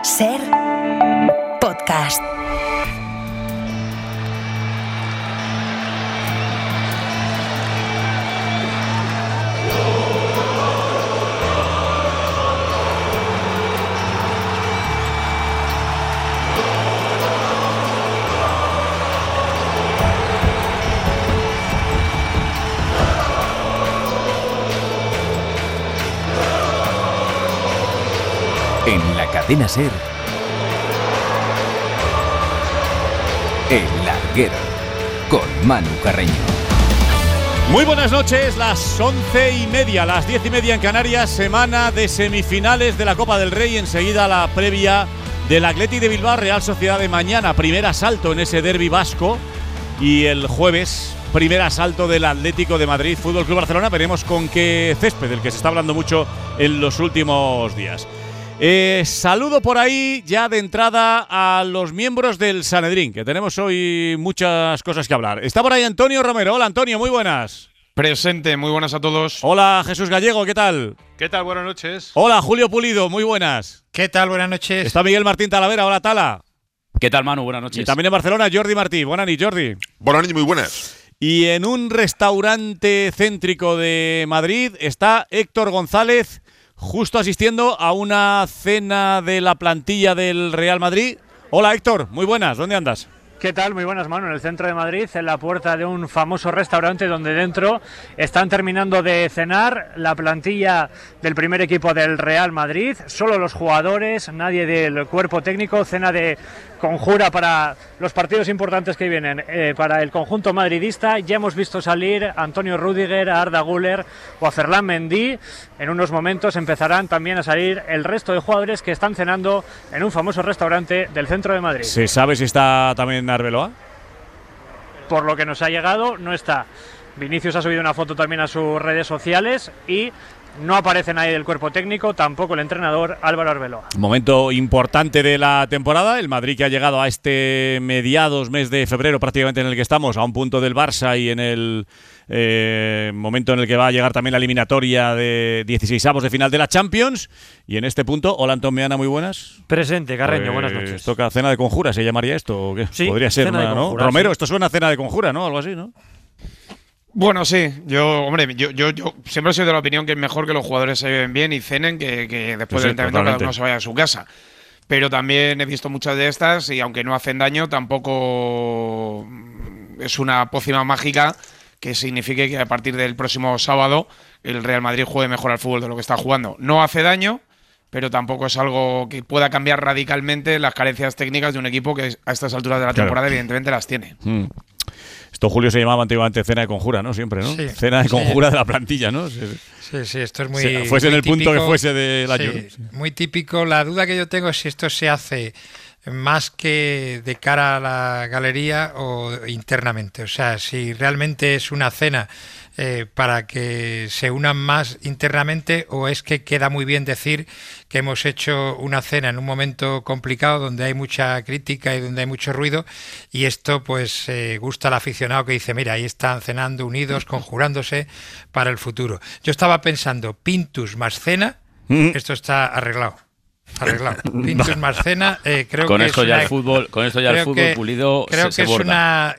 Ser podcast. En la cadena SER, El Larguero, con Manu Carreño. Muy buenas noches, las 11:30, las 10:30 en Canarias, semana de semifinales de la Copa del Rey. Enseguida la previa del Athletic de Bilbao, Real Sociedad de mañana, primer asalto en ese derbi vasco. Y el jueves, primer asalto del Atlético de Madrid, Fútbol Club Barcelona. Veremos con qué césped, del que se está hablando mucho en los últimos días. Saludo por ahí ya de entrada a los miembros del Sanedrín, que tenemos hoy muchas cosas que hablar. Está por ahí Antonio Romero. Hola Antonio, muy buenas. Presente, muy buenas a todos. Hola Jesús Gallego, ¿qué tal? ¿Qué tal? Buenas noches. Hola Julio Pulido, muy buenas. ¿Qué tal? Buenas noches. Está Miguel Martín Talavera, hola Tala. ¿Qué tal, Manu? Buenas noches. Y también en Barcelona, Jordi Martí. Buenas noches, Jordi. Buenas noches, muy buenas. Y en un restaurante céntrico de Madrid está Héctor González, justo asistiendo a una cena de la plantilla del Real Madrid. Hola Héctor, muy buenas, ¿dónde andas? ¿Qué tal? Muy buenas, Manu. En el centro de Madrid, en la puerta de un famoso restaurante donde dentro están terminando de cenar la plantilla del primer equipo del Real Madrid. Solo los jugadores, nadie del cuerpo técnico. Cena de conjura para los partidos importantes que vienen para el conjunto madridista. Ya hemos visto salir a Antonio Rüdiger, a Arda Güler o a Ferland Mendy. En unos momentos empezarán también a salir el resto de jugadores que están cenando en un famoso restaurante del centro de Madrid. ¿Se sabe si está también Arbeloa? Por lo que nos ha llegado, no está. Vinicius ha subido una foto también a sus redes sociales y no aparece nadie del cuerpo técnico, tampoco el entrenador Álvaro Arbeloa. Momento importante de la temporada, el Madrid que ha llegado a este mediados, mes de febrero prácticamente en el que estamos, a un punto del Barça y en el momento en el que va a llegar también la eliminatoria de 16avos de final de la Champions. Y en este punto, hola Antón Meana, muy buenas. Presente, Carreño, Pues, buenas noches. ¿Toca cena de conjura, se llamaría esto? ¿O qué? Sí, podría ser cena de una, ¿no? conjura, Romero, sí. esto suena a cena de conjura, ¿no? Algo así, ¿no? Bueno, sí, yo siempre he sido de la opinión que es mejor que los jugadores se lleven bien y cenen que después Sí, del entrenamiento cada totalmente. uno se vaya a su casa. Pero también he visto muchas de estas y aunque no hacen daño, tampoco es una pócima mágica que signifique que a partir del próximo sábado el Real Madrid juegue mejor al fútbol de lo que está jugando. No hace daño, pero tampoco es algo que pueda cambiar radicalmente las carencias técnicas de un equipo que a estas alturas de la temporada evidentemente las tiene. Esto, Julio, se llamaba antiguamente cena de conjura, ¿no? Siempre, ¿no? Sí. Cena de conjura de la plantilla, ¿no? Sí, esto es muy Fuese muy en el punto típico, que fuese del año. sí, muy típico. La duda que yo tengo es si esto se hace más que de cara a la galería o internamente. O sea, si realmente es una cena para que se unan más internamente, o es que queda muy bien decir que hemos hecho una cena en un momento complicado donde hay mucha crítica y donde hay mucho ruido, y esto pues gusta al aficionado que dice, mira, ahí están cenando unidos, conjurándose para el futuro. Yo estaba pensando, Pintus más cena, esto está arreglado. Pintus más cena, creo Con que esto es ya una, el fútbol, Pulido se que es borda. una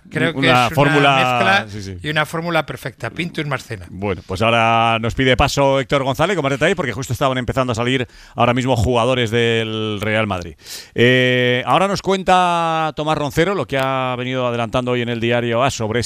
fórmula, mezcla sí. y una fórmula perfecta. Pintus más cena. Bueno, pues ahora nos pide paso Héctor González con más detalles, porque justo estaban empezando a salir ahora mismo jugadores del Real Madrid. Ahora nos cuenta Tomás Roncero lo que ha venido adelantando hoy en el diario AS sobre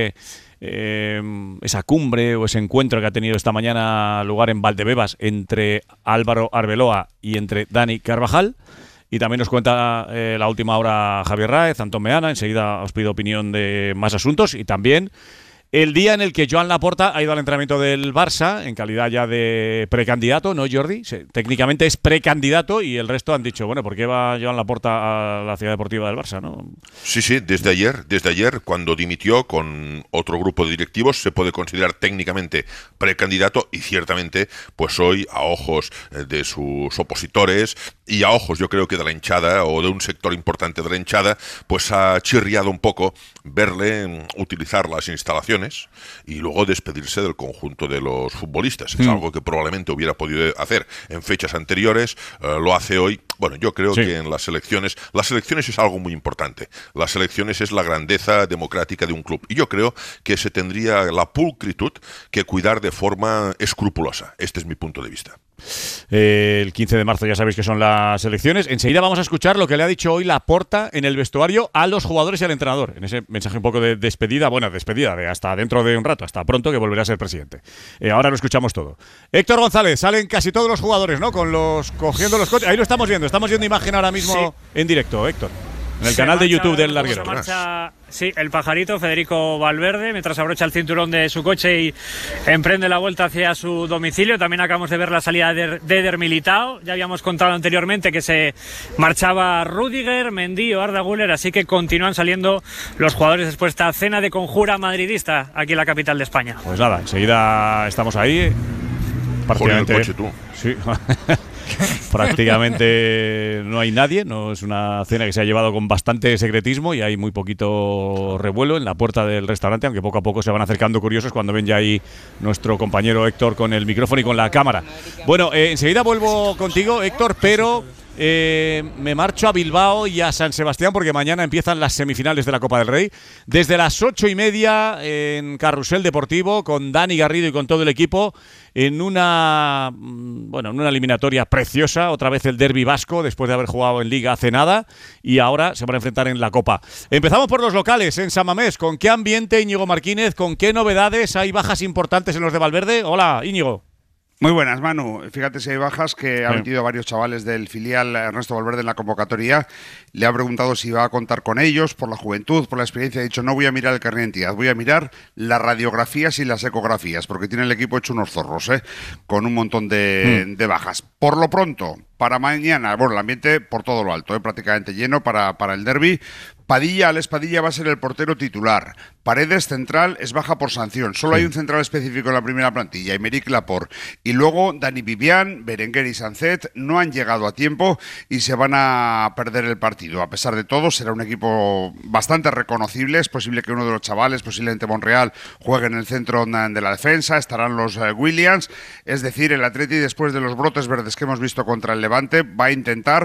esa cumbre o ese encuentro que ha tenido esta mañana lugar en Valdebebas entre Álvaro Arbeloa y entre Dani Carvajal. Y también nos cuenta la última hora Javier Ráez, Antón Meana. Enseguida os pido opinión de más asuntos. Y también el día en el que Joan Laporta ha ido al entrenamiento del Barça en calidad ya de precandidato, ¿no, Jordi? Técnicamente es precandidato y el resto han dicho, bueno, ¿por qué va Joan Laporta a la ciudad deportiva del Barça, no? Sí, desde ayer, cuando dimitió con otro grupo de directivos, se puede considerar técnicamente precandidato y ciertamente, pues hoy, a ojos de sus opositores y a ojos, yo creo que de la hinchada o de un sector importante de la hinchada, pues ha chirriado un poco verle utilizar las instalaciones y luego despedirse del conjunto de los futbolistas. Es algo que probablemente hubiera podido hacer en fechas anteriores, lo hace hoy. Bueno, yo creo que en las elecciones es algo muy importante. Las elecciones es la grandeza democrática de un club. Y yo creo que se tendría la pulcritud que cuidar de forma escrupulosa. Este es mi punto de vista. El 15 de marzo ya sabéis que son las elecciones. Enseguida vamos a escuchar lo que le ha dicho hoy Laporta en el vestuario a los jugadores y al entrenador. En ese mensaje un poco de despedida, de hasta dentro de un rato, hasta pronto, que volverá a ser presidente. Ahora lo escuchamos todo. Héctor González, salen casi todos los jugadores, ¿no? Cogiendo los coches. Ahí lo estamos viendo imagen ahora mismo en directo, Héctor. En el canal de YouTube del Larguero. Sí, el pajarito, Federico Valverde, mientras abrocha el cinturón de su coche y emprende la vuelta hacia su domicilio. También acabamos de ver la salida de Eder Militao. Ya habíamos contado anteriormente que se marchaba Rüdiger, Mendy o Arda Güler, así que continúan saliendo los jugadores después de esta cena de conjura madridista aquí en la capital de España. Pues nada, enseguida estamos ahí. Prácticamente. Joder, el coche, tú. Sí. Prácticamente no hay nadie, no es una cena que se ha llevado con bastante secretismo y hay muy poquito revuelo en la puerta del restaurante, aunque poco a poco se van acercando curiosos cuando ven ya ahí nuestro compañero Héctor con el micrófono y con la cámara. Bueno, enseguida vuelvo contigo, Héctor, pero me marcho a Bilbao y a San Sebastián porque mañana empiezan las semifinales de la Copa del Rey. Desde las 8:30 en Carrusel Deportivo con Dani Garrido y con todo el equipo en una eliminatoria preciosa. Otra vez el derbi vasco después de haber jugado en Liga hace nada y ahora se van a enfrentar en la Copa. Empezamos por los locales en San Mamés. ¿Con qué ambiente, Íñigo Martínez? ¿Con qué novedades? ¿Hay bajas importantes en los de Valverde? Hola, Íñigo. Muy buenas, Manu. Fíjate si hay bajas que ha metido a varios chavales del filial Ernesto Valverde en la convocatoria. Le ha preguntado si va a contar con ellos por la juventud, por la experiencia. Ha dicho, no voy a mirar el carnet de identidad, voy a mirar las radiografías y las ecografías, porque tiene el equipo hecho unos zorros, con un montón de bajas. Por lo pronto, para mañana, bueno, el ambiente por todo lo alto, prácticamente lleno para el derbi. Alex Padilla va a ser el portero titular. Paredes, central, es baja por sanción. Solo hay un central específico en la primera plantilla, Aymeric Laporte. Y luego Dani Vivian, Berenguer y Sancet no han llegado a tiempo y se van a perder el partido. A pesar de todo, será un equipo bastante reconocible. Es posible que uno de los chavales, posiblemente Monreal, juegue en el centro de la defensa. Estarán los Williams. Es decir, el Atleti, después de los brotes verdes que hemos visto contra el Levante, va a intentar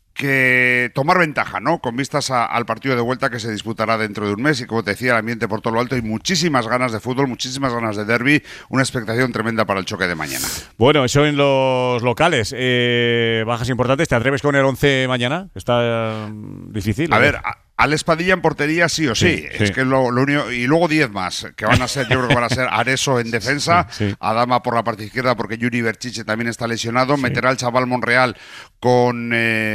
tomar ventaja, ¿no? Con vistas al partido de vuelta que se disputará dentro de un mes y, como te decía, el ambiente por todo lo alto y muchísimas ganas de fútbol, muchísimas ganas de derbi, una expectación tremenda para el choque de mañana. Bueno, eso en los locales. Bajas importantes, ¿te atreves con el 11 mañana? Está difícil. A ver, Alex Padilla en portería sí o sí. Es que lo único, y luego 10 más, que van a ser, yo creo que van a ser Areso en defensa, Adama por la parte izquierda porque Yuri Berchiche también está lesionado, meterá al chaval Monreal con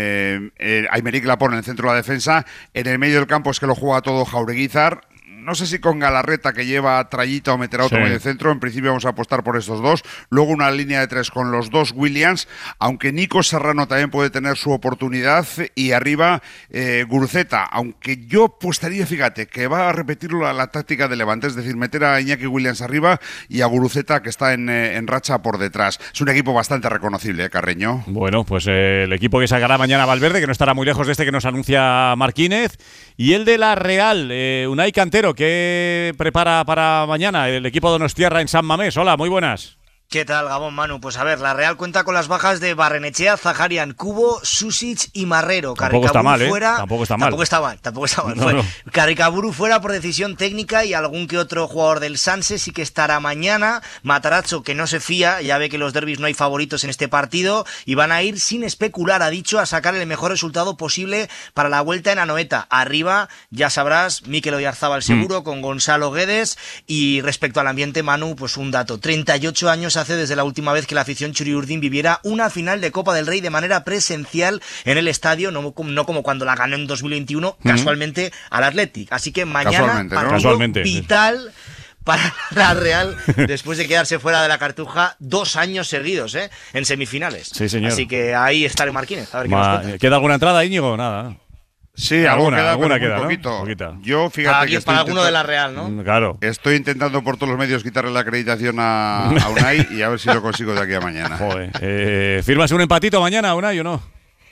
Aymeric Laporte en el centro de la defensa, en el medio del campo es que lo juega todo Jaureguizar. No sé si con Galarreta, que lleva trayita, o meterá otro medio centro. En principio vamos a apostar por estos dos. Luego una línea de 3 con los dos Williams, aunque Nico Serrano también puede tener su oportunidad. Y arriba Guruceta, aunque yo apostaría, fíjate, que va a repetir la táctica de Levante, es decir, meter a Iñaki Williams arriba y a Guruceta, que está en racha por detrás. Es un equipo bastante reconocible, Carreño. Bueno, pues el equipo que sacará mañana Valverde, que no estará muy lejos de este que nos anuncia Martínez. Y el de la Real, Unai Cantero, ¿qué prepara para mañana el equipo donostiarra en San Mamés? Hola, muy buenas. ¿Qué tal, Gabón, Manu? Pues a ver, la Real cuenta con las bajas de Barrenechea, Zaharian, Kubo, Susic y Marrero. Tampoco está mal, fuera, Tampoco está mal. Tampoco está mal. No. Caricaburu fuera por decisión técnica y algún que otro jugador del Sanse sí que estará mañana. Matarazzo, que no se fía, ya ve que los derbis no hay favoritos en este partido y van a ir sin especular, ha dicho, a sacar el mejor resultado posible para la vuelta en Anoeta. Arriba, ya sabrás, Mikel Oyarzábal seguro, con Gonzalo Guedes. Y respecto al ambiente, Manu, pues un dato, 38 años hace desde la última vez que la afición churiurdin viviera una final de Copa del Rey de manera presencial en el estadio, no como cuando la ganó en 2021, casualmente al Athletic. Así que mañana partido vital para la Real después de quedarse fuera de la Cartuja 2 años seguidos, en semifinales. Sí, señor. Así que ahí estaré Martínez, a ver qué nos cuenta. ¿Queda alguna entrada, Íñigo? Nada. Sí, alguna queda, poquito. ¿No? Yo, fíjate que para alguno de la Real, ¿no? Claro. Estoy intentando por todos los medios quitarle la acreditación a Unai y a ver si lo consigo de aquí a mañana. Joder. ¿Firmas un empatito mañana, Unai, o no?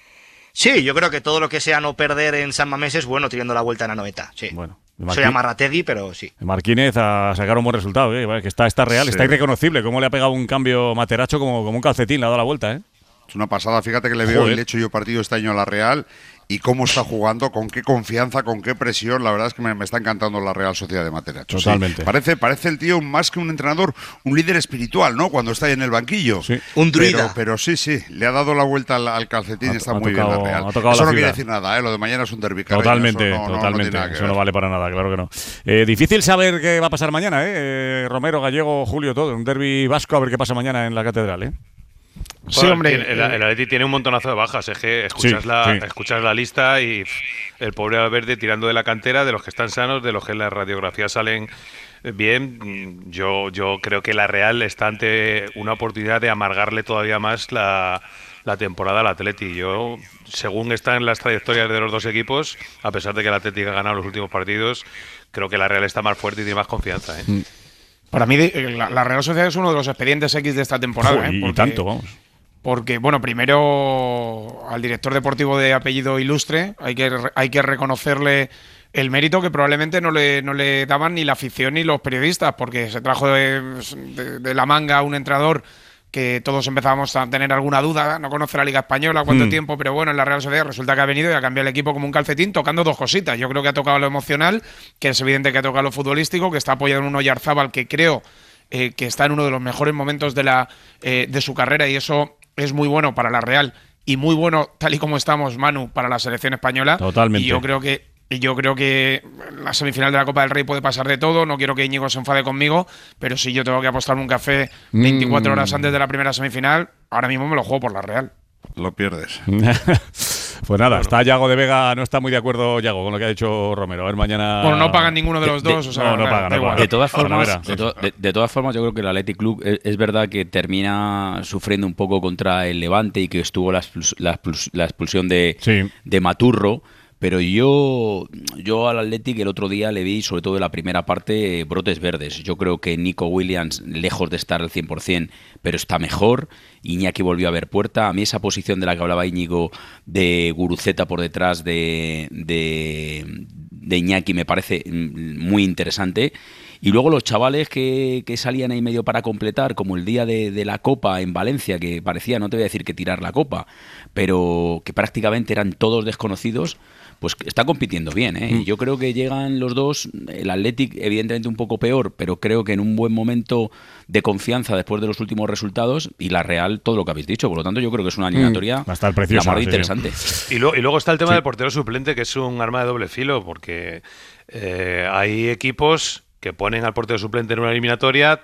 Sí, yo creo que todo lo que sea no perder en San Mamés es bueno teniendo la vuelta en Anoeta. Sí. Bueno. Soy Amarrategui, pero sí. Martínez a sacar un buen resultado, que está Real, está irreconocible. Cómo le ha pegado un cambio Materacho como un calcetín, le ha dado la vuelta, Es una pasada, fíjate que le veo y le he hecho yo partido este año a la Real y cómo está jugando, con qué confianza, con qué presión. La verdad es que me está encantando la Real Sociedad de Materacho. Totalmente. Sí. Parece el tío más que un entrenador, un líder espiritual, ¿no? Cuando está ahí en el banquillo. Sí. Un druida. Pero sí, le ha dado la vuelta al calcetín, está muy bien la Real. Eso no quiere decir nada, lo de mañana es un derbi. Totalmente, eso totalmente. No eso no vale para nada, claro que no. Difícil saber qué va a pasar mañana, Romero, Gallego, Julio, todo. Un derbi vasco, a ver qué pasa mañana en la Catedral, Sí, hombre. El Atleti tiene un montonazo de bajas. Es que escuchas la lista y el pobre Valverde tirando de la cantera, de los que están sanos, de los que en la radiografía salen bien. Yo creo que la Real está ante una oportunidad de amargarle todavía más la temporada al Atleti. Yo, según están las trayectorias de los dos equipos, a pesar de que el Atleti ha ganado los últimos partidos, creo que la Real está más fuerte y tiene más confianza. Para mí, la Real Sociedad es uno de los expedientes X de esta temporada. Y tanto, vamos. Porque, bueno, primero al director deportivo de apellido ilustre hay que reconocerle el mérito que probablemente no le daban ni la afición ni los periodistas, porque se trajo de la manga a un entrenador que todos empezábamos a tener alguna duda, no conoce la Liga Española, cuánto tiempo, pero bueno, en la Real Sociedad resulta que ha venido y ha cambiado el equipo como un calcetín, tocando dos cositas. Yo creo que ha tocado lo emocional, que es evidente que ha tocado lo futbolístico, que está apoyado en un Oyarzábal que creo que está en uno de los mejores momentos de su carrera, y eso es muy bueno para la Real y muy bueno, tal y como estamos, Manu, para la selección española. Totalmente. Y yo creo que la semifinal de la Copa del Rey puede pasar de todo. No quiero que Íñigo se enfade conmigo, pero si yo tengo que apostar un café 24 horas antes de la primera semifinal, ahora mismo me lo juego por la Real. Lo pierdes. Pues nada, está Yago de Vega, no está muy de acuerdo Yago con lo que ha dicho Romero. A ver, mañana. Bueno, no pagan ninguno de los dos. O sea, no pagan. De todas formas, yo creo que el Athletic Club es verdad que termina sufriendo un poco contra el Levante y que estuvo la expulsión de Maturro. Pero yo al Athletic el otro día le vi, sobre todo en la primera parte, brotes verdes. Yo creo que Nico Williams, lejos de estar al 100%, pero está mejor. Iñaki volvió a ver puerta. A mí esa posición de la que hablaba Íñigo, de Guruceta por detrás de Iñaki, me parece muy interesante. Y luego los chavales que salían ahí medio para completar, como el día de la Copa en Valencia, que parecía, no te voy a decir que tirar la Copa, pero que prácticamente eran todos desconocidos, pues está compitiendo bien, Y yo creo que llegan los dos, el Athletic evidentemente un poco peor, pero creo que en un buen momento de confianza después de los últimos resultados, y la Real, todo lo que habéis dicho. Por lo tanto, yo creo que es una eliminatoria va a estar preciosa, muy interesante. Y luego está el tema del portero suplente, que es un arma de doble filo, porque hay equipos que ponen al portero suplente en una eliminatoria,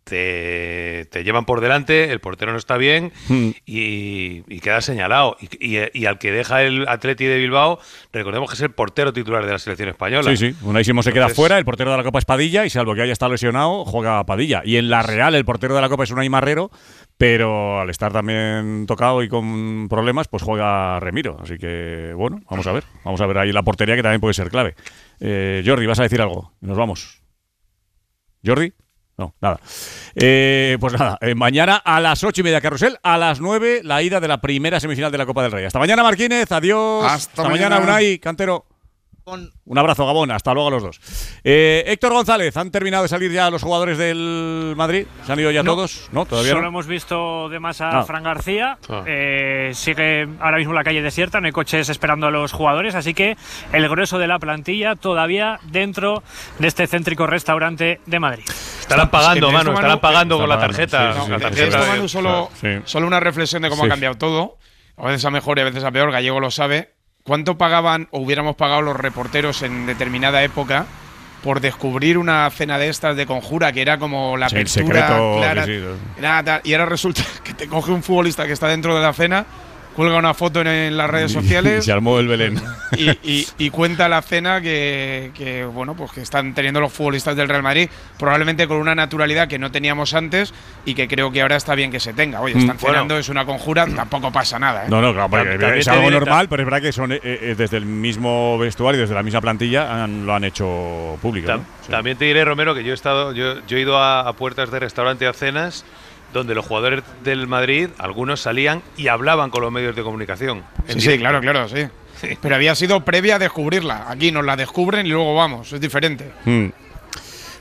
te llevan por delante, el portero no está bien y queda señalado. Y al que deja el Atleti de Bilbao, recordemos que es el portero titular de la selección española. Sí. Unai Simón se queda fuera, el portero de la Copa es Padilla, y salvo que haya estado lesionado, juega Padilla. Y en la Real, el portero de la Copa es Unai Marrero, pero al estar también tocado y con problemas, pues juega Remiro. Así que, bueno, vamos a ver ahí la portería, que también puede ser clave. Jordi, ¿vas a decir algo? Nos vamos. ¿Jordi? No, nada. Pues nada, mañana a las 8:30 Carrusel, a las 9 la ida de la primera semifinal de la Copa del Rey. Hasta mañana, Marquínez, adiós. Hasta mañana, Unai, Cantero. Un abrazo, Gabón, hasta luego a los dos. Héctor González, ¿han terminado de salir ya los jugadores del Madrid? ¿Se han ido ya todos? No, todavía Solo no. hemos visto de más a Fran García. Sigue ahora mismo la calle desierta, no hay coches esperando a los jugadores, así que el grueso de la plantilla todavía dentro de este céntrico restaurante de Madrid. Estarán pagando, Manu, estarán pagando con la tarjeta. Manu, solo una reflexión de cómo ha cambiado todo. A veces a mejor y a veces a peor, Gallego lo sabe. ¿Cuánto pagaban o hubiéramos pagado los reporteros en determinada época por descubrir una cena de estas de conjura que era como la apertura secreto, clara? Y ahora resulta que te coge un futbolista que está dentro de la cena, cuelga una foto en las redes sociales. Se armó el Belén. Y cuenta la cena que bueno, pues que están teniendo los futbolistas del Real Madrid, probablemente con una naturalidad que no teníamos antes y que creo que ahora está bien que se tenga. Oye, están cenando, es una conjura, tampoco pasa nada. No, claro, porque es algo normal, pero es verdad que son desde el mismo vestuario, desde la misma plantilla, lo han hecho público. También te diré, Romero, que yo he ido a puertas de restaurante a cenas donde los jugadores del Madrid, algunos salían y hablaban con los medios de comunicación. Sí, claro, sí. Pero había sido previa a descubrirla. Aquí nos la descubren y luego vamos, es diferente.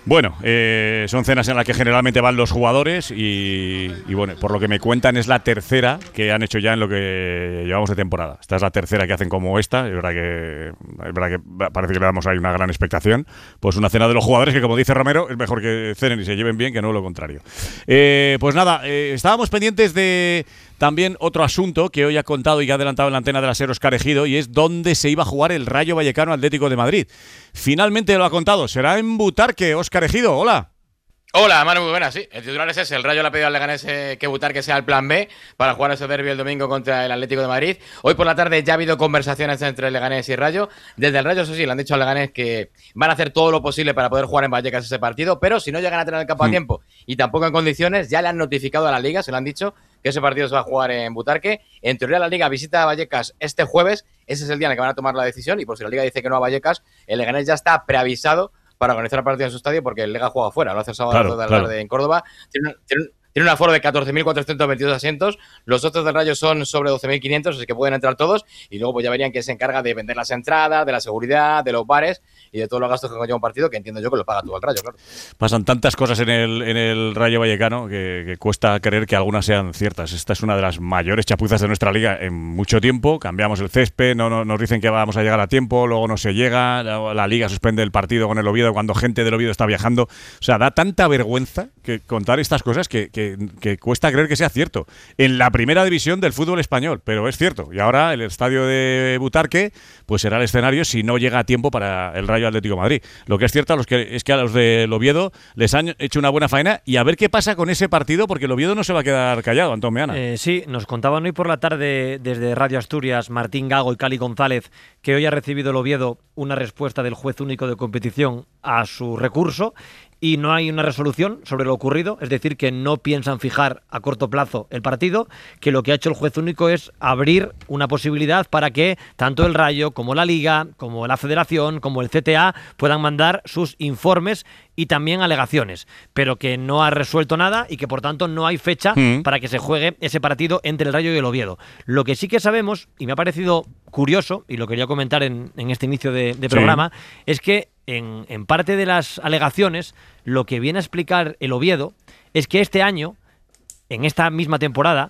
Bueno, son cenas en las que generalmente van los jugadores y bueno, por lo que me cuentan es la tercera que han hecho ya en lo que llevamos de temporada. Esta es la tercera que hacen como esta, es verdad que parece que le damos ahí una gran expectación. Pues una cena de los jugadores que, como dice Romero, es mejor que cenen y se lleven bien que no lo contrario. Pues nada, estábamos pendientes de también otro asunto que hoy ha contado y que ha adelantado en la antena de la SER Óscar Ejido, y es dónde se iba a jugar el Rayo Vallecano Atlético de Madrid. Finalmente lo ha contado, será en Butarque. Óscar Ejido, hola. Hola, Manu, muy buenas, sí. El titular es ese, el Rayo le ha pedido al Leganés que Butarque sea el plan B para jugar ese derbi el domingo contra el Atlético de Madrid. Hoy por la tarde ya ha habido conversaciones entre el Leganés y Rayo. Desde el Rayo, eso sí, le han dicho al Leganés que van a hacer todo lo posible para poder jugar en Vallecas ese partido, pero si no llegan a tener el campo a tiempo y tampoco en condiciones, ya le han notificado a la Liga, se lo han dicho, que ese partido se va a jugar en Butarque. En teoría la Liga visita a Vallecas este jueves, ese es el día en el que van a tomar la decisión, y por si la Liga dice que no a Vallecas, el Leganés ya está preavisado para organizar el partido en su estadio, porque el Lega juega fuera, lo hace el sábado a las 2 de la tarde en Córdoba. Tiene un aforo de 14.422 asientos, los socios del Rayo son sobre 12.500, así que pueden entrar todos, y luego pues ya verían quién se encarga de vender las entradas, de la seguridad, de los bares y de todos los gastos que conlleva un partido, que entiendo yo que lo paga todo el Rayo, claro. Pasan tantas cosas en el Rayo Vallecano que cuesta creer que algunas sean ciertas. Esta es una de las mayores chapuzas de nuestra liga en mucho tiempo. Cambiamos el césped, no nos dicen que vamos a llegar a tiempo, luego no se llega, la liga suspende el partido con el Oviedo cuando gente del Oviedo está viajando. O sea, da tanta vergüenza que contar estas cosas que cuesta creer que sea cierto. En la primera división del fútbol español, pero es cierto. Y ahora el estadio de Butarque pues será el escenario si no llega a tiempo para el Rayo Atlético de Madrid. Lo que es cierto es que a los del Oviedo les han hecho una buena faena, y a ver qué pasa con ese partido, porque el Oviedo no se va a quedar callado, Antón Meana. Sí, nos contaban hoy por la tarde desde Radio Asturias Martín Gago y Cali González que hoy ha recibido el Oviedo una respuesta del juez único de competición a su recurso, y no hay una resolución sobre lo ocurrido, es decir, que no piensan fijar a corto plazo el partido, que lo que ha hecho el juez único es abrir una posibilidad para que tanto el Rayo como la Liga, como la Federación, como el CTA puedan mandar sus informes y también alegaciones, pero que no ha resuelto nada y que por tanto no hay fecha para que se juegue ese partido entre el Rayo y el Oviedo. Lo que sí que sabemos, y me ha parecido curioso, y lo quería comentar en este inicio de programa, es que en parte de las alegaciones lo que viene a explicar el Oviedo es que este año, en esta misma temporada,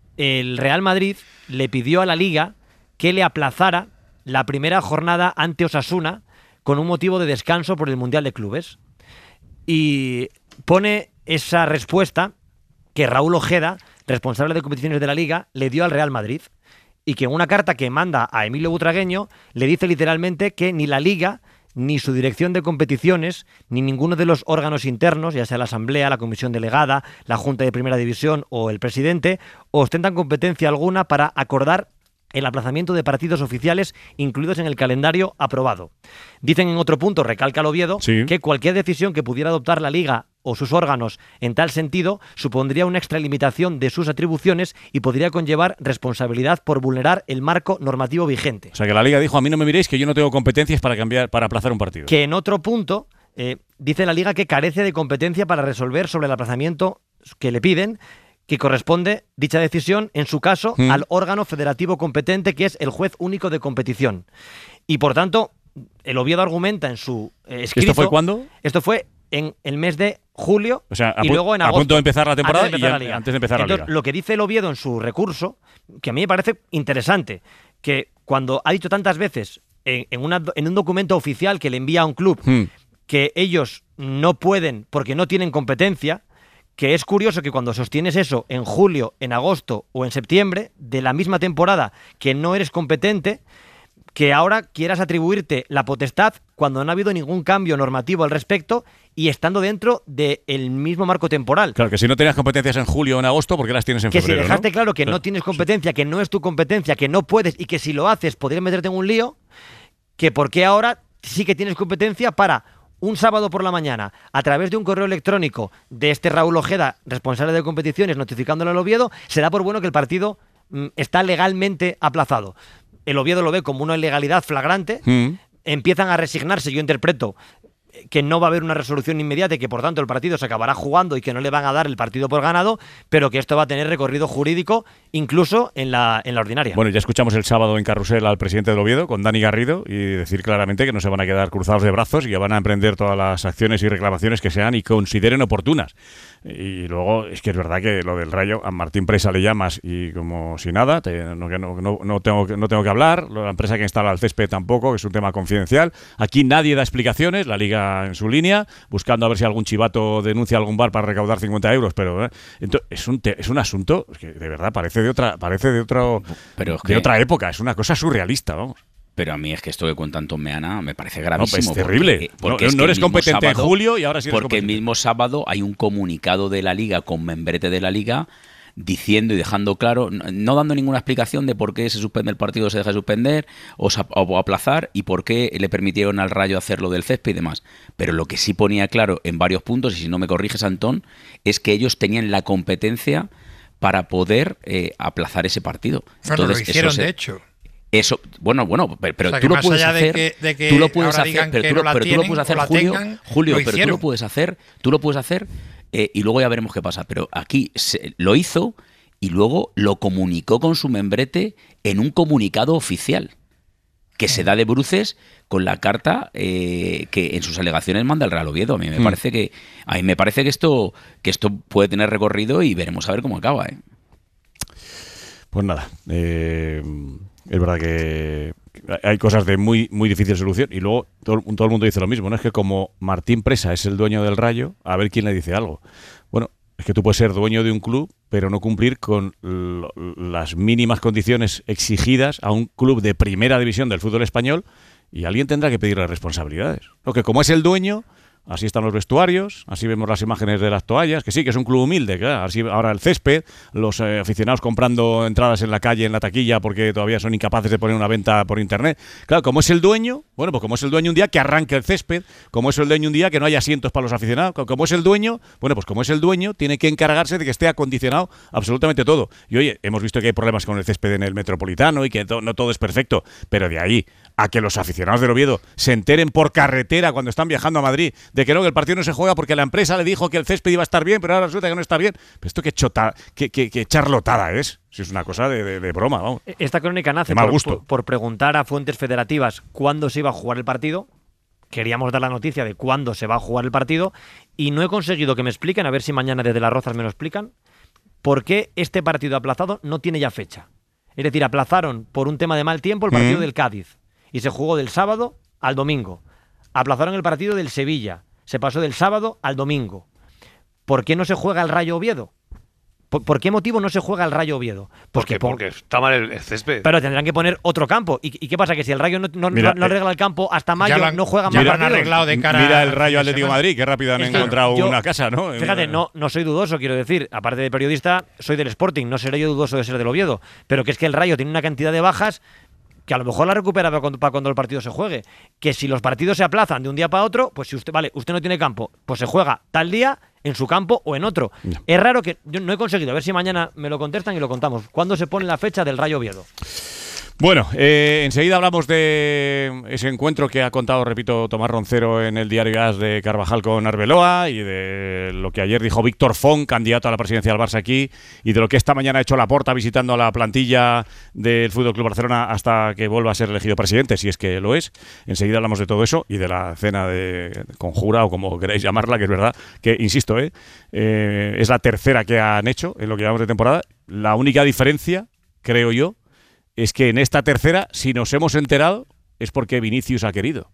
el Real Madrid le pidió a la Liga que le aplazara la primera jornada ante Osasuna con un motivo de descanso por el Mundial de Clubes. Y pone esa respuesta que Raúl Ojeda, responsable de competiciones de la Liga, le dio al Real Madrid, y que en una carta que manda a Emilio Butragueño le dice literalmente que ni la Liga, ni su dirección de competiciones, ni ninguno de los órganos internos, ya sea la Asamblea, la Comisión Delegada, la Junta de Primera División o el presidente, ostentan competencia alguna para acordar el aplazamiento de partidos oficiales incluidos en el calendario aprobado. Dicen en otro punto, recalca el Oviedo, que cualquier decisión que pudiera adoptar la Liga o sus órganos en tal sentido supondría una extralimitación de sus atribuciones y podría conllevar responsabilidad por vulnerar el marco normativo vigente. O sea, que la Liga dijo, a mí no me miréis que yo no tengo competencias para aplazar un partido. Que en otro punto dice la Liga que carece de competencia para resolver sobre el aplazamiento que le piden, que corresponde dicha decisión, en su caso, al órgano federativo competente, que es el juez único de competición. Y por tanto, el Oviedo argumenta en su escrito... ¿Esto fue cuándo? Esto fue en el mes de julio, o sea, y luego en agosto. A punto de empezar la temporada antes de empezar la Liga. Lo que dice el Oviedo en su recurso, que a mí me parece interesante, que cuando ha dicho tantas veces en un documento oficial que le envía a un club que ellos no pueden porque no tienen competencia, que es curioso que cuando sostienes eso en julio, en agosto o en septiembre de la misma temporada, que no eres competente, que ahora quieras atribuirte la potestad cuando no ha habido ningún cambio normativo al respecto y estando dentro del mismo marco temporal. Claro, que si no tenías competencias en julio o en agosto, ¿por qué las tienes en febrero? Que si dejaste claro que no tienes competencia, que no es tu competencia, que no puedes y que si lo haces podrías meterte en un lío, que por qué ahora sí que tienes competencia para un sábado por la mañana, a través de un correo electrónico de este Raúl Ojeda, responsable de competiciones, notificándole al Oviedo, se da por bueno que el partido está legalmente aplazado. El Oviedo lo ve como una ilegalidad flagrante, empiezan a resignarse, yo interpreto, que no va a haber una resolución inmediata y que por tanto el partido se acabará jugando y que no le van a dar el partido por ganado, pero que esto va a tener recorrido jurídico incluso en la ordinaria. Bueno, ya escuchamos el sábado en Carrusel al presidente del Oviedo, con Dani Garrido, y decir claramente que no se van a quedar cruzados de brazos y que van a emprender todas las acciones y reclamaciones que sean y consideren oportunas. Y luego es que es verdad que lo del Rayo, a Martín Presa le llamas y como si nada, no tengo que hablar, la empresa que instala el césped tampoco, que es un tema confidencial. Aquí nadie da explicaciones, la Liga en su línea, buscando a ver si algún chivato denuncia a algún bar para recaudar 50 euros, pero entonces, es un asunto que de verdad parece de otra época, es una cosa surrealista, vamos. Pero a mí es que esto que cuentan Tom Meana me parece gravísimo. No, es terrible. Porque no eres competente en julio y ahora sí eres porque el mismo sábado hay un comunicado de la Liga con membrete de la Liga diciendo y dejando claro, no dando ninguna explicación de por qué se suspende el partido o se deja de suspender o aplazar y por qué le permitieron al Rayo hacerlo del césped y demás. Pero lo que sí ponía claro en varios puntos, y si no me corriges, Antón, es que ellos tenían la competencia para poder aplazar ese partido. Bueno, lo hicieron de hecho. Eso, bueno, pero o sea, tú lo puedes hacer, tú lo puedes hacer, pero tú lo puedes hacer, Julio, pero tú lo puedes hacer y luego ya veremos qué pasa. Pero aquí lo hizo y luego lo comunicó con su membrete en un comunicado oficial que se da de bruces con la carta que en sus alegaciones manda el Real Oviedo. A mí me parece que esto puede tener recorrido y veremos a ver cómo acaba. Pues nada. Es verdad que hay cosas de muy, muy difícil solución y luego todo el mundo dice lo mismo, ¿no? Es que como Martín Presa es el dueño del Rayo, a ver quién le dice algo. Bueno, es que tú puedes ser dueño de un club, pero no cumplir con las mínimas condiciones exigidas a un club de primera división del fútbol español y alguien tendrá que pedirle responsabilidades. Porque como es el dueño, así están los vestuarios, así vemos las imágenes de las toallas, que sí, que es un club humilde, claro, así ahora el césped, los aficionados comprando entradas en la calle, en la taquilla, porque todavía son incapaces de poner una venta por internet. Claro, como es el dueño, bueno, pues como es el dueño un día que arranque el césped, como es el dueño un día que no haya asientos para los aficionados, como es el dueño, bueno, pues como es el dueño, tiene que encargarse de que esté acondicionado absolutamente todo. Y oye, hemos visto que hay problemas con el césped en el Metropolitano y que no todo es perfecto, pero de ahí a que los aficionados del Oviedo se enteren por carretera cuando están viajando a Madrid de que no, que el partido no se juega porque la empresa le dijo que el césped iba a estar bien, pero ahora resulta que no está bien. Pero esto que charlotada es. Si es una cosa de broma, vamos. Esta crónica nace por preguntar a fuentes federativas cuándo se iba a jugar el partido. Queríamos dar la noticia de cuándo se va a jugar el partido y no he conseguido que me expliquen, a ver si mañana desde Las Rozas me lo explican, por qué este partido aplazado no tiene ya fecha. Es decir, aplazaron por un tema de mal tiempo el partido del Cádiz y se jugó del sábado al domingo. Aplazaron el partido del Sevilla. Se pasó del sábado al domingo. ¿Por qué no se juega el Rayo Oviedo? ¿Por qué motivo no se juega el Rayo Oviedo? Porque está mal el césped. Pero tendrán que poner otro campo. ¿Y qué pasa? Que si el Rayo no arregla el campo hasta mayo, no juega más partidos. Arreglado de cara mira el Rayo Atlético de Madrid, que rápido han encontrado una casa, ¿no? Fíjate, no soy dudoso, quiero decir. Aparte de periodista, soy del Sporting. No seré yo dudoso de ser del Oviedo. Pero que es que el Rayo tiene una cantidad de bajas que a lo mejor la recupera para cuando el partido se juegue. Que si los partidos se aplazan de un día para otro, pues si usted no tiene campo, pues se juega tal día en su campo o en otro. No. Es raro que yo no he conseguido, a ver si mañana me lo contestan y lo contamos. ¿Cuándo se pone la fecha del Rayo Oviedo? Bueno, enseguida hablamos de ese encuentro que ha contado, repito, Tomás Roncero en el diario AS de Carvajal con Arbeloa y de lo que ayer dijo Víctor Font, candidato a la presidencia del Barça aquí, y de lo que esta mañana ha hecho Laporta visitando a la plantilla del FC Barcelona hasta que vuelva a ser elegido presidente, si es que lo es. Enseguida hablamos de todo eso y de la cena de conjura o como queráis llamarla, que es verdad que, insisto, es la tercera que han hecho en lo que llevamos de temporada. La única diferencia, creo yo, es que en esta tercera, si nos hemos enterado, es porque Vinicius ha querido.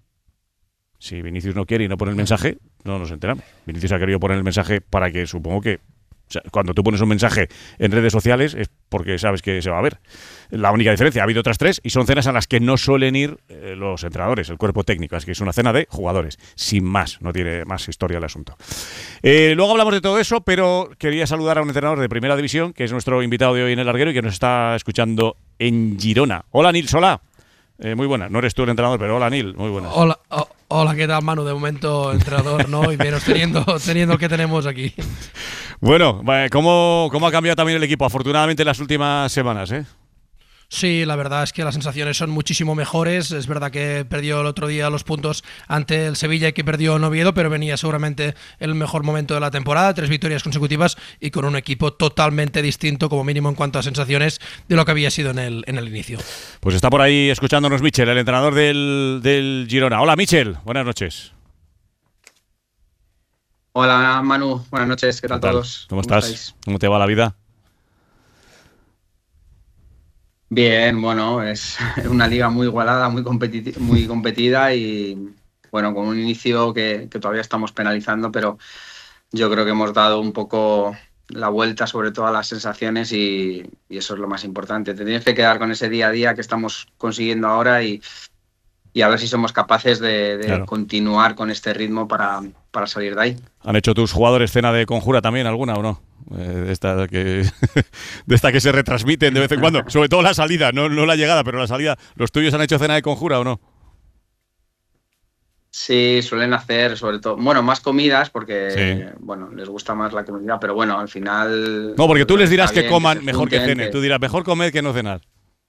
Si Vinicius no quiere y no pone el mensaje, no nos enteramos. Vinicius ha querido poner el mensaje para que, supongo que, o sea, cuando tú pones un mensaje en redes sociales es porque sabes que se va a ver. La única diferencia, ha habido otras tres y son cenas a las que no suelen ir los entrenadores, el cuerpo técnico. Es que es una cena de jugadores, sin más, no tiene más historia el asunto. Luego hablamos de todo eso, pero quería saludar a un entrenador de Primera División, que es nuestro invitado de hoy en El Larguero y que nos está escuchando en Girona. Hola, Nil Solá. Muy buena. No eres tú el entrenador, pero hola, Nil. Muy buenas. Hola, ¿qué tal, Manu? De momento, entrenador, ¿no? Y menos teniendo el que tenemos aquí. Bueno, ¿cómo ha cambiado también el equipo? Afortunadamente en las últimas semanas, ¿eh? Sí, la verdad es que las sensaciones son muchísimo mejores. Es verdad que perdió el otro día los puntos ante el Sevilla y que perdió en Oviedo, pero venía seguramente el mejor momento de la temporada, 3 victorias consecutivas y con un equipo totalmente distinto, como mínimo en cuanto a sensaciones, de lo que había sido en el inicio. Pues está por ahí escuchándonos Michel, el entrenador del Girona. Hola Michel, buenas noches. Hola Manu, buenas noches, ¿qué tal todos? ¿Cómo estás? estáis? ¿Cómo te va la vida? Bien, bueno, es una liga muy igualada, muy competida y bueno, con un inicio que todavía estamos penalizando, pero yo creo que hemos dado un poco la vuelta sobre todas las sensaciones y eso es lo más importante. Te tienes que quedar con ese día a día que estamos consiguiendo ahora y a ver si somos capaces de continuar con este ritmo para salir de ahí. ¿Han hecho tus jugadores cena de conjura también, alguna o no? De esta que se retransmiten de vez en cuando, sobre todo la salida, no la llegada, pero la salida. ¿Los tuyos han hecho cena de conjura o no? Sí, suelen hacer sobre todo, bueno, más comidas porque, bueno, les gusta más la comida, pero bueno, al final... No, porque tú les dirás que coman que mejor que cenen, tú dirás mejor comer que no cenar.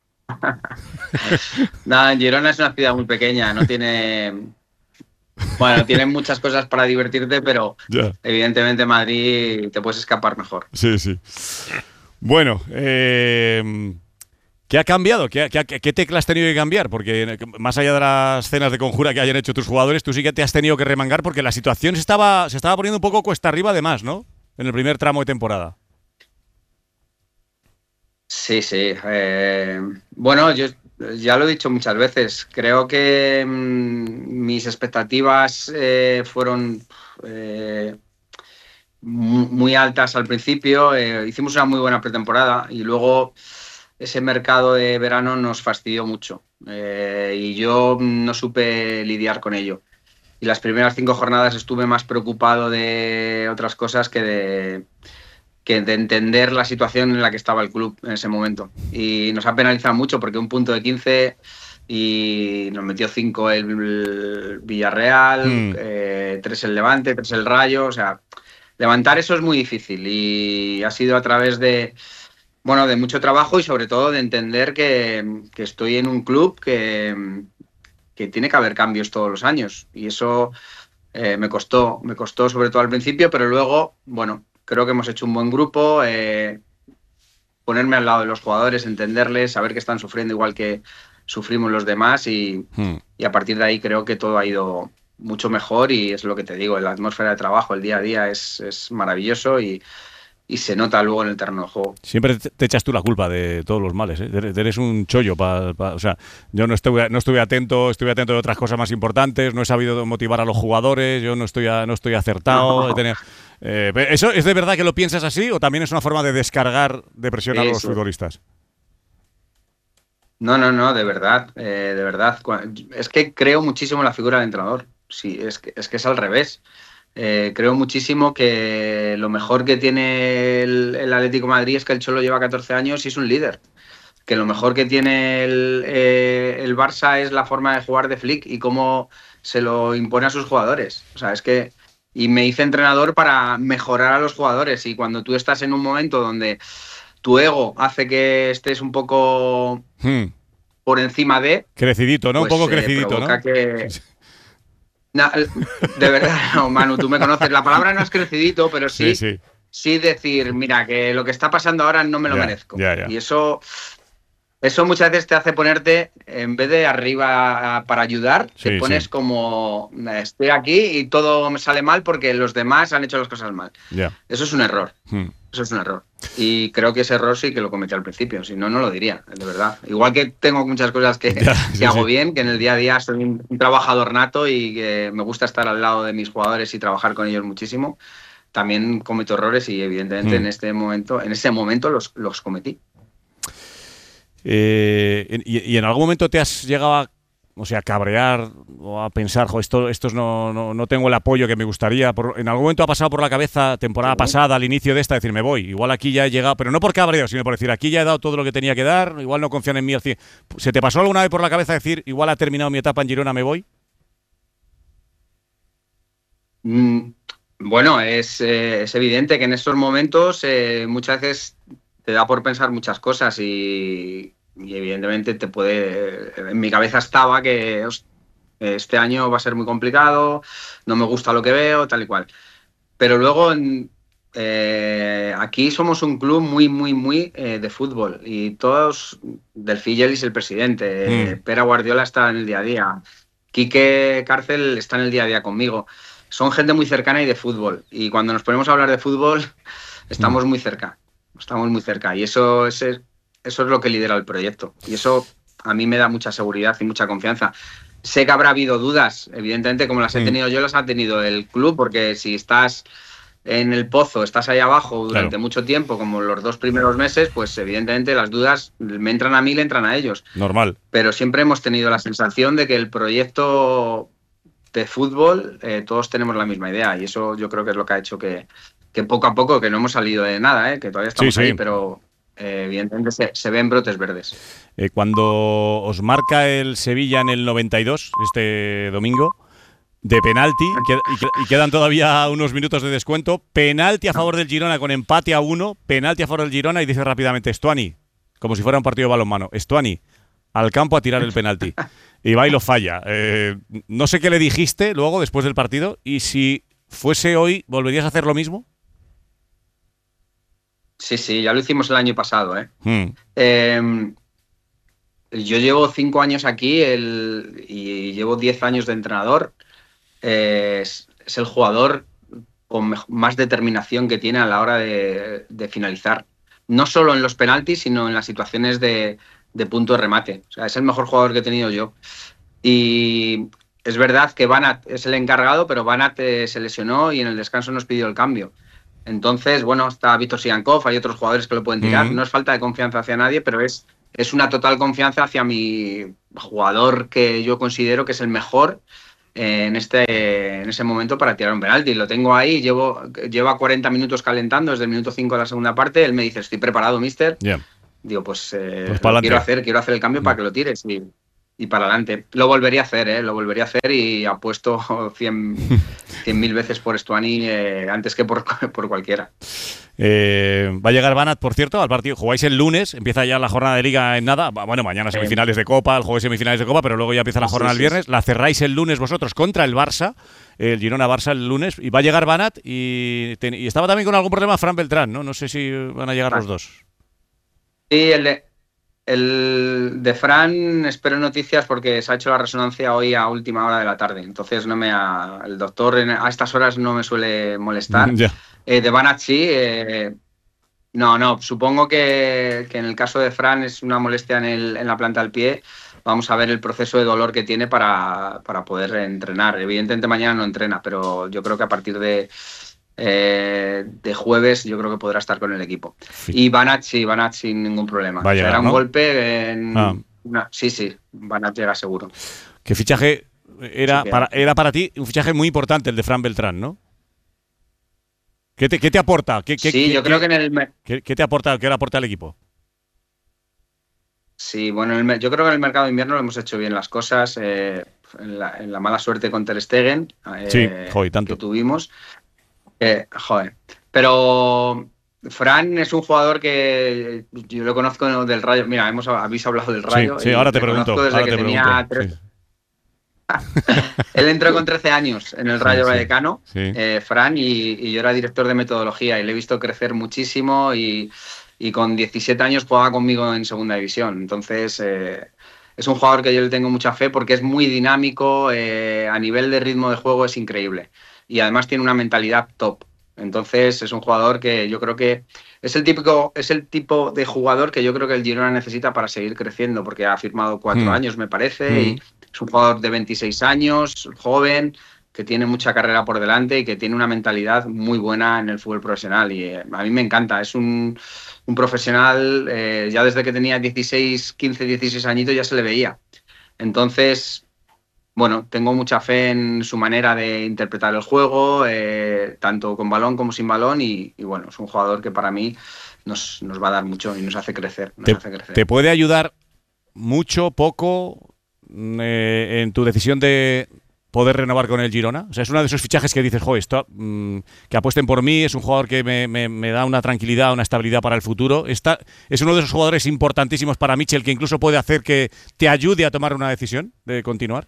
Nada, Girona es una ciudad muy pequeña, no tiene... Bueno, tiene muchas cosas para divertirte, pero evidentemente Madrid te puedes escapar mejor. Sí, sí. Bueno, ¿qué ha cambiado? ¿Qué tecla has tenido que cambiar? Porque más allá de las cenas de conjura que hayan hecho tus jugadores, tú sí que te has tenido que remangar porque la situación se estaba poniendo un poco cuesta arriba además, ¿no? En el primer tramo de temporada. Sí, sí. Bueno, yo ya lo he dicho muchas veces. Creo que mis expectativas fueron muy altas al principio. Hicimos una muy buena pretemporada y luego ese mercado de verano nos fastidió mucho y yo no supe lidiar con ello. Y las primeras 5 jornadas estuve más preocupado de otras cosas que de entender la situación en la que estaba el club en ese momento. Y nos ha penalizado mucho porque un punto de 15 y nos metió 5 el Villarreal, 3 el Levante, 3 el Rayo. O sea, levantar eso es muy difícil y ha sido a través de mucho trabajo y sobre todo de entender que estoy en un club que tiene que haber cambios todos los años. Y eso me costó sobre todo al principio, pero luego, bueno, creo que hemos hecho un buen grupo, ponerme al lado de los jugadores, entenderles, saber que están sufriendo igual que sufrimos los demás y a partir de ahí creo que todo ha ido mucho mejor y es lo que te digo, la atmósfera de trabajo, el día a día es maravilloso y se nota luego en el terreno de juego. Siempre te echas tú la culpa de todos los males, ¿eh? Eres un chollo. O sea, yo no estuve atento de otras cosas más importantes, no he sabido motivar a los jugadores, yo no estoy acertado. ¿Eso es de verdad que lo piensas así o también es una forma de descargar de presión a los futbolistas? No, de verdad, de verdad. Es que creo muchísimo en la figura del entrenador. Sí, es que es al revés. Creo muchísimo que lo mejor que tiene el Atlético de Madrid es que el Cholo lleva 14 años y es un líder. Que lo mejor que tiene el Barça es la forma de jugar de Flick y cómo se lo impone a sus jugadores. O sea, es que... Y me hice entrenador para mejorar a los jugadores y cuando tú estás en un momento donde tu ego hace que estés un poco por encima de... Crecidito, ¿no? Pues, un poco crecidito, ¿no? Que... No, de verdad, no, Manu, tú me conoces. La palabra no es crecidito, pero sí decir, mira, que lo que está pasando ahora no me lo merezco. Y eso muchas veces te hace ponerte, en vez de arriba para ayudar, te pones como, estoy aquí y todo me sale mal porque los demás han hecho las cosas mal. Eso es un error. Eso es un error. Y creo que ese error sí que lo cometí al principio, si no, no lo diría, de verdad. Igual que tengo muchas cosas que hago bien, que en el día a día soy un trabajador nato y que me gusta estar al lado de mis jugadores y trabajar con ellos muchísimo, también cometo errores y evidentemente en ese momento los cometí. ¿Y en algún momento te has llegado a cabrear o a pensar, estos no tengo el apoyo que me gustaría? ¿En algún momento ha pasado por la cabeza, temporada pasada, al inicio de esta, decir, me voy? Igual aquí ya he llegado, pero no por cabreo, sino por decir, aquí ya he dado todo lo que tenía que dar, igual no confían en mí al 100%. ¿Se te pasó alguna vez por la cabeza decir, igual ha terminado mi etapa en Girona, me voy? Bueno, es evidente que en estos momentos muchas veces te da por pensar muchas cosas y y evidentemente en mi cabeza estaba que este año va a ser muy complicado, no me gusta lo que veo, tal y cual. Pero luego aquí somos un club muy, muy, muy de fútbol, y todos, del Figuelis, el presidente, Pere Guardiola está en el día a día, Quique Cárcel está en el día a día conmigo. Son gente muy cercana y de fútbol, y cuando nos ponemos a hablar de fútbol estamos muy cerca, y eso es lo que lidera el proyecto, y eso a mí me da mucha seguridad y mucha confianza. Sé que habrá habido dudas, evidentemente, como las he tenido yo, las ha tenido el club, porque si estás en el pozo, estás ahí abajo durante mucho tiempo, como los 2 primeros meses, pues evidentemente las dudas me entran a mí, le entran a ellos. Normal. Pero siempre hemos tenido la sensación de que el proyecto de fútbol, todos tenemos la misma idea, y eso yo creo que es lo que ha hecho que poco a poco, que no hemos salido de nada, que todavía estamos ahí, pero evidentemente se ven brotes verdes. Cuando os marca el Sevilla en el 92, este domingo, de penalti, y quedan todavía unos minutos de descuento, penalti a favor del Girona con empate a 1, penalti a favor del Girona, y dice rápidamente Stuani, como si fuera un partido de balonmano, Stuani, al campo a tirar el penalti. Y va y lo falla. No sé qué le dijiste luego, después del partido, y si fuese hoy, ¿volverías a hacer lo mismo? Sí, ya lo hicimos el año pasado. Yo llevo 5 años aquí y llevo 10 años de entrenador. Es el jugador con más determinación que tiene a la hora de finalizar. No solo en los penaltis, sino en las situaciones de punto de remate. O sea, es el mejor jugador que he tenido yo. Y es verdad que Banat es el encargado, pero Banat se lesionó y en el descanso nos pidió el cambio. Entonces, bueno, está Víctor Sigankov, hay otros jugadores que lo pueden tirar. No es falta de confianza hacia nadie, pero es una total confianza hacia mi jugador, que yo considero que es el mejor en ese momento para tirar un penalti. Lo tengo ahí, lleva 40 minutos calentando desde el minuto 5 de la segunda parte. Él me dice, estoy preparado, mister. Digo, pues quiero hacer el cambio para que lo tires y para adelante. Lo volvería a hacer, y apuesto 100.000 veces por Stuani antes que por cualquiera. Va a llegar Banat, por cierto, al partido. Jugáis el lunes, empieza ya la jornada de Liga en nada. Bueno, mañana semifinales de Copa, el jueves semifinales de Copa, pero luego ya empieza la jornada el viernes. La cerráis el lunes vosotros contra el Barça, el Girona-Barça el lunes, y va a llegar Banat, y estaba también con algún problema Fran Beltrán, ¿no? No sé si van a llegar los dos. Sí, el de Fran espero noticias, porque se ha hecho la resonancia hoy a última hora de la tarde. Entonces el doctor a estas horas no me suele molestar. De Banat sí. No, supongo que en el caso de Fran es una molestia en la planta del pie. Vamos a ver el proceso de dolor que tiene para poder entrenar. Evidentemente mañana no entrena, pero yo creo que a partir de jueves yo creo que podrá estar con el equipo. Sí. Y Banat sin ningún problema. Va a llegar, será un ¿no? golpe sí, Banat llega seguro. ¿Qué fichaje era para ti? Un fichaje muy importante, el de Fran Beltrán, ¿no? ¿Qué te aporta? Yo creo que ¿Qué te aporta? ¿Qué le aporta al equipo? Sí, bueno, yo creo que en el mercado de invierno lo hemos hecho bien las cosas. En la mala suerte con Ter Stegen tanto que tuvimos. Pero Fran es un jugador que yo lo conozco del Rayo. Mira, habéis hablado del Rayo. Sí, ahora te pregunto. Desde que tenía 3. Él entró con 13 años en el Rayo Vallecano, Fran, y yo era director de metodología, y le he visto crecer muchísimo, y con 17 años jugaba conmigo en segunda división. Entonces es un jugador que yo le tengo mucha fe, porque es muy dinámico, a nivel de ritmo de juego es increíble, y además tiene una mentalidad top. Entonces es un jugador que yo creo que es el tipo de jugador que yo creo que el Girona necesita para seguir creciendo, porque ha firmado 4 años, me parece, y es un jugador de 26 años, joven, que tiene mucha carrera por delante y que tiene una mentalidad muy buena en el fútbol profesional, y a mí me encanta. Es un profesional, ya desde que tenía 15, 16 añitos ya se le veía. Entonces, bueno, tengo mucha fe en su manera de interpretar el juego, tanto con balón como sin balón, y bueno, es un jugador que para mí nos va a dar mucho y nos hace crecer. ¿Te puede ayudar mucho, poco, en tu decisión de poder renovar con el Girona? O sea, es uno de esos fichajes que dices, esto, que apuesten por mí, es un jugador que me da una tranquilidad, una estabilidad para el futuro. Es uno de esos jugadores importantísimos para Mitchell que incluso puede hacer que te ayude a tomar una decisión de continuar.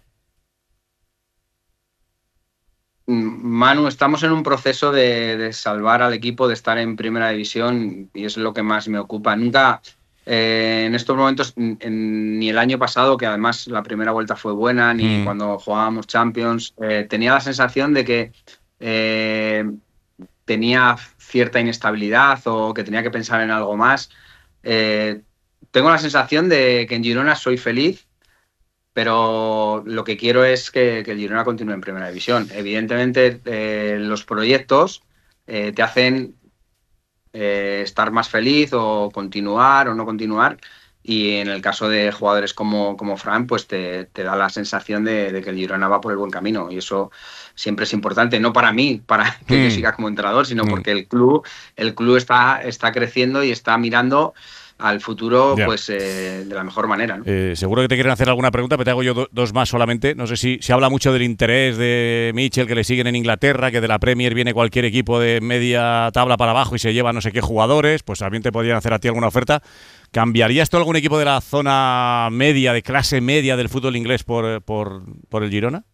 Manu, estamos en un proceso de salvar al equipo, de estar en primera división, y es lo que más me ocupa. Nunca, en estos momentos, ni el año pasado, que además la primera vuelta fue buena, ni cuando jugábamos Champions, tenía la sensación de que tenía cierta inestabilidad o que tenía que pensar en algo más. Tengo la sensación de que en Girona soy feliz, pero lo que quiero es que el Girona continúe en primera división. Evidentemente, los proyectos te hacen estar más feliz o continuar o no continuar, y en el caso de jugadores como Fran, pues te da la sensación de que el Girona va por el buen camino, y eso siempre es importante, no para mí, para que yo siga como entrenador, sino porque el club está creciendo y está mirando al futuro pues de la mejor manera, ¿no? Seguro que te quieren hacer alguna pregunta, pero te hago yo dos más solamente. No sé si se habla mucho del interés de Mitchell, que le siguen en Inglaterra, que de la Premier viene cualquier equipo de media tabla para abajo y se lleva no sé qué jugadores, pues también te podrían hacer a ti alguna oferta. ¿Cambiarías tú algún equipo de la zona media, de clase media del fútbol inglés por el Girona?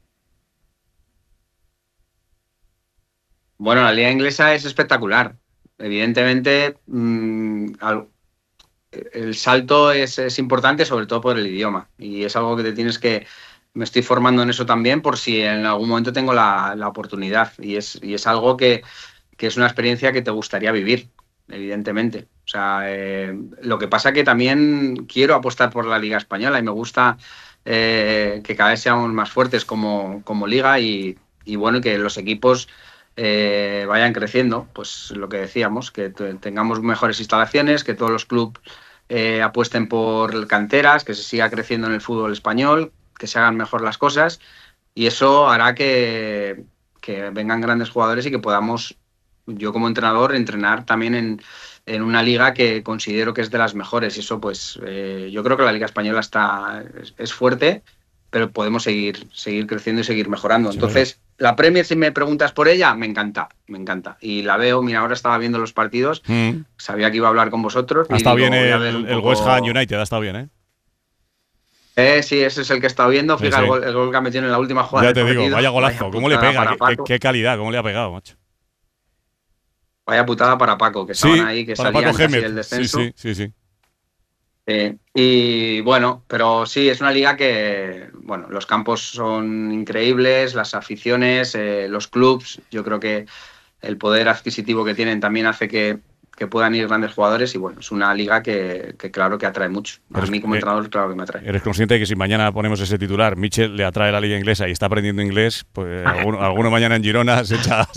Bueno, la liga inglesa es espectacular. Evidentemente, el salto es importante, sobre todo por el idioma, y es algo que te tienes que... Me estoy formando en eso también por si en algún momento tengo la oportunidad, y es algo que es una experiencia que te gustaría vivir, evidentemente. O sea, lo que pasa que también quiero apostar por la Liga Española y me gusta que cada vez seamos más fuertes como liga, y bueno, que los equipos vayan creciendo, pues lo que decíamos, que tengamos mejores instalaciones, que todos los clubes apuesten por canteras, que se siga creciendo en el fútbol español, que se hagan mejor las cosas, y eso hará que vengan grandes jugadores y que podamos, yo como entrenador, entrenar también en una liga que considero que es de las mejores, y eso pues yo creo que la Liga Española es fuerte, pero podemos seguir creciendo y seguir mejorando. Entonces, la Premier, si me preguntas por ella, me encanta. Y la veo, mira, ahora estaba viendo los partidos, sabía que iba a hablar con vosotros. Ha estado bien el West Ham United, ha estado bien, ¿eh? Sí, ese es el que he estado viendo. Fíjate, sí. el gol que ha metido en la última jugada. Ya te digo, vaya golazo, cómo le pega, qué calidad, cómo le ha pegado, macho. Vaya putada para Paco, que estaban ahí, que salían casi del descenso. Sí. Y bueno, pero sí, es una liga que, bueno, los campos son increíbles, las aficiones, los clubs, yo creo que el poder adquisitivo que tienen también hace que puedan ir grandes jugadores, y bueno, es una liga que claro que atrae mucho. A mí como entrenador, claro que me atrae. ¿Eres consciente de que si mañana ponemos ese titular, Mitchell le atrae la liga inglesa y está aprendiendo inglés, pues alguno mañana en Girona se echa...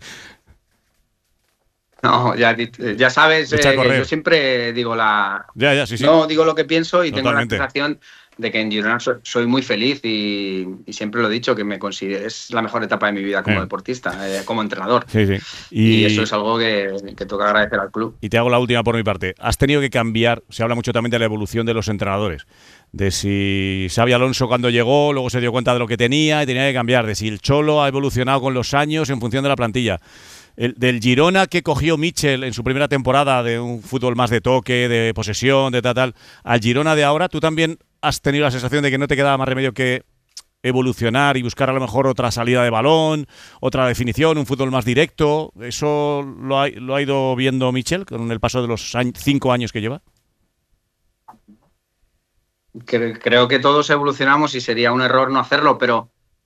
No, ya sabes, yo siempre digo sí. No, digo lo que pienso, y totalmente. Tengo la sensación de que en Girona soy muy feliz, y siempre lo he dicho, que me considero, es la mejor etapa de mi vida como deportista, como entrenador. Sí. Y eso es algo que toca agradecer al club. Y te hago la última por mi parte. Has tenido que cambiar, se habla mucho también de la evolución de los entrenadores, de si Xabi Alonso cuando llegó, luego se dio cuenta de lo que tenía y tenía que cambiar, de si el Cholo ha evolucionado con los años en función de la plantilla. Del Girona que cogió Mitchell en su primera temporada, de un fútbol más de toque, de posesión, de tal, al Girona de ahora, ¿tú también has tenido la sensación de que no te quedaba más remedio que evolucionar y buscar a lo mejor otra salida de balón, otra definición, un fútbol más directo? ¿Eso lo ha ido viendo Mitchell con el paso de los 5 años que lleva? Creo que todos evolucionamos y sería un error no hacerlo, pero...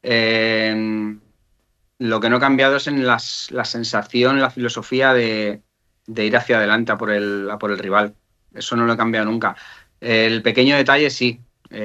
lo que no ha cambiado es en la sensación, la filosofía de ir hacia adelante a por el rival. Eso no lo he cambiado nunca. El pequeño detalle sí.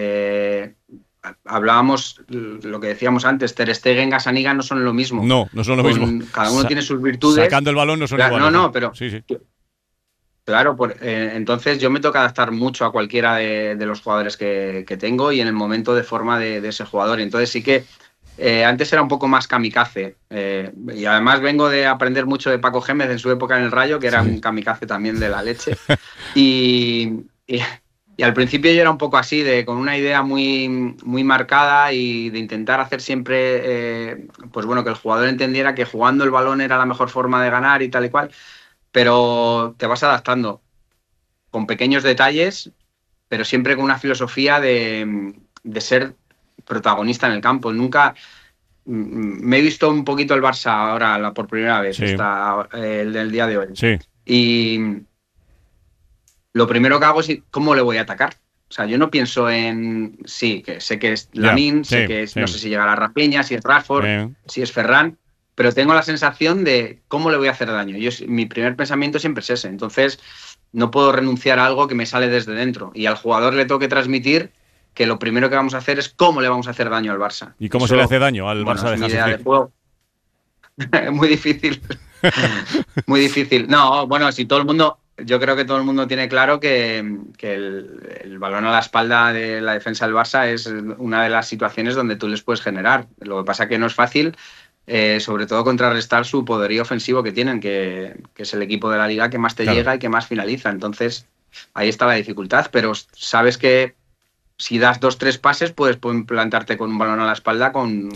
Hablábamos, lo que decíamos antes, Ter Stegen, Gazzaniga no son lo mismo. No son lo mismo. Cada uno tiene sus virtudes. Sacando el balón no son iguales. No, pero... Sí. Claro, entonces yo me toca adaptar mucho a cualquiera de los jugadores que tengo, y en el momento de forma de ese jugador. Entonces sí que antes era un poco más kamikaze, y además vengo de aprender mucho de Paco Gémez en su época en el Rayo, que era un kamikaze también de la leche, y Y al principio yo era un poco así, con una idea muy, muy marcada y de intentar hacer siempre, pues bueno, que el jugador entendiera que jugando el balón era la mejor forma de ganar y tal y cual, pero te vas adaptando con pequeños detalles, pero siempre con una filosofía de ser protagonista en el campo. Nunca me he visto un poquito el Barça ahora por primera vez, el del día de hoy. Sí. Y lo primero que hago es cómo le voy a atacar. O sea, yo no pienso en... Sí, que sé que es Lamine, sé que es, no sé si llegará Rafinha, si es Rashford, si es Ferran, pero tengo la sensación de cómo le voy a hacer daño. Mi primer pensamiento siempre es ese. Entonces, no puedo renunciar a algo que me sale desde dentro. Y al jugador le tengo que transmitir que lo primero que vamos a hacer es cómo le vamos a hacer daño al Barça. ¿Y cómo se le hace daño al Barça de idea de juego. Muy difícil. Muy difícil. No, bueno, si todo el mundo... Yo creo que todo el mundo tiene claro que el balón a la espalda de la defensa del Barça es una de las situaciones donde tú les puedes generar. Lo que pasa que no es fácil, sobre todo contrarrestar su poderío ofensivo que tienen, que es el equipo de la liga que más te llega y que más finaliza. Entonces, ahí está la dificultad, pero sabes que si das 2-3 pases puedes plantarte con un balón a la espalda con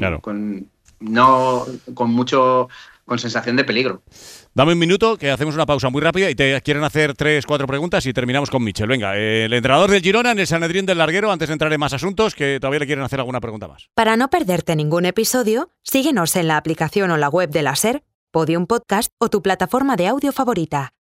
sensación de peligro. Dame un minuto, que hacemos una pausa muy rápida y te quieren hacer 3-4 preguntas y terminamos con Michel. Venga, el entrenador del Girona en el Sanedrín del Larguero, antes de entrar en más asuntos, que todavía le quieren hacer alguna pregunta más. Para no perderte ningún episodio, síguenos en la aplicación o la web de la SER, Podium Podcast o tu plataforma de audio favorita.